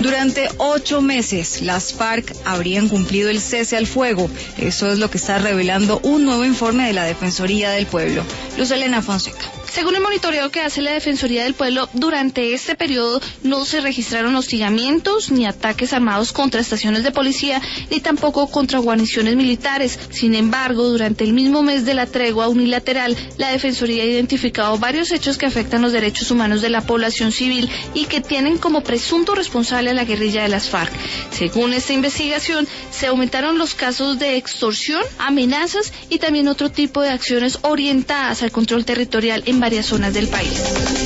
Durante 8 meses, las FARC habrían cumplido el cese al fuego. Eso es lo que está revelando un nuevo informe de la Defensoría del Pueblo. Luz Elena Fonseca. Según el monitoreo que hace la Defensoría del Pueblo, durante este periodo no se registraron hostigamientos ni ataques armados contra estaciones de policía, ni tampoco contra guarniciones militares. Sin embargo, durante el mismo mes de la tregua unilateral, la Defensoría ha identificado varios hechos que afectan los derechos humanos de la población civil y que tienen como presunto responsable a la guerrilla de las FARC. Según esta investigación, se aumentaron los casos de extorsión, amenazas y también otro tipo de acciones orientadas al control territorial en varias zonas del país.